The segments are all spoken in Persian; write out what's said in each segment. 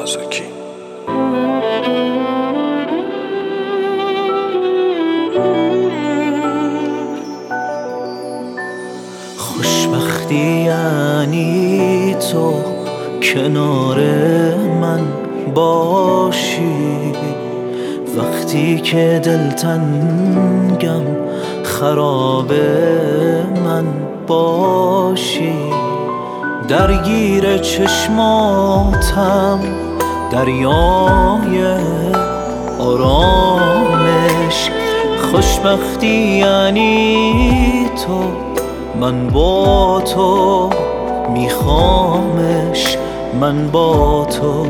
زکی. خوشبختی یعنی تو کنار من باشی، وقتی که دلتنگم خراب من باشی. درگیر چشماتم دریای آرامش. خوشبختی یعنی تو، من با تو میخوامش، من با تو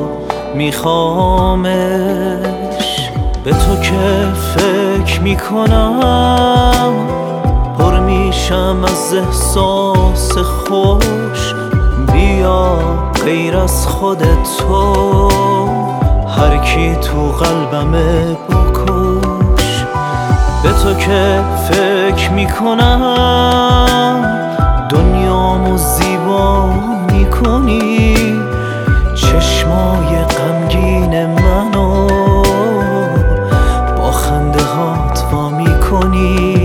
میخوامش. به تو که فکر میکنم پر میشم از احساس خوش. بیا غیر از خود تو هر کی تو قلبمه بکش. به تو که فکر میکنم دنیامو زیبا میکنی. چشمای غمگین منو با خنده هات وا میکنی.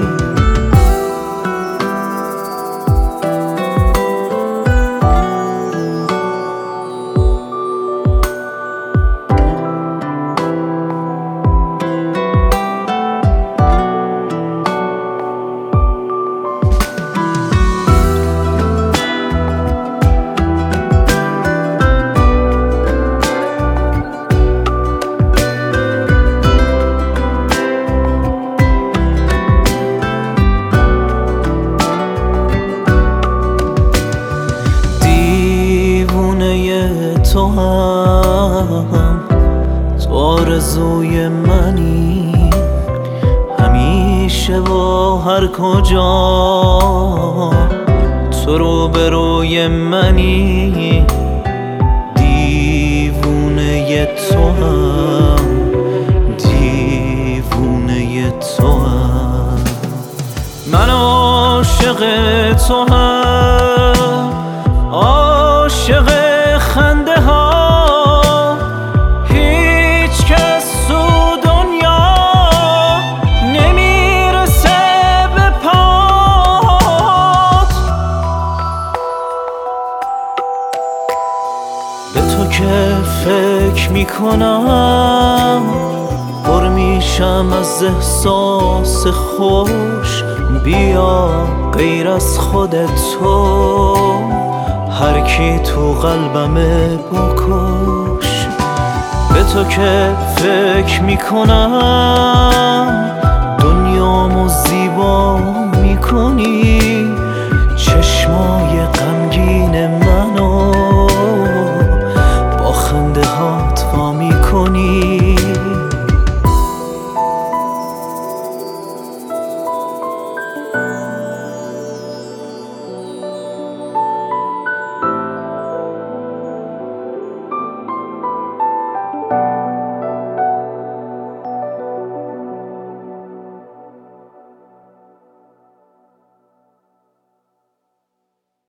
تو هم تو آرزوی منی، همیشه با هر کجا تو روبروی منی. دیوونه تو هم، دیوونه تو هم. من عاشق تو هم، عاشق خنده ها. هیچ کس تو دنیا نمیرسه به پات. به تو که فکر میکنم پر میشم از احساس خوش. بیا غیر از خود تو هر کی تو قلبمه بکش. به تو که فکر میکنم دنیامو زیبا میکنی. چشمای غمگین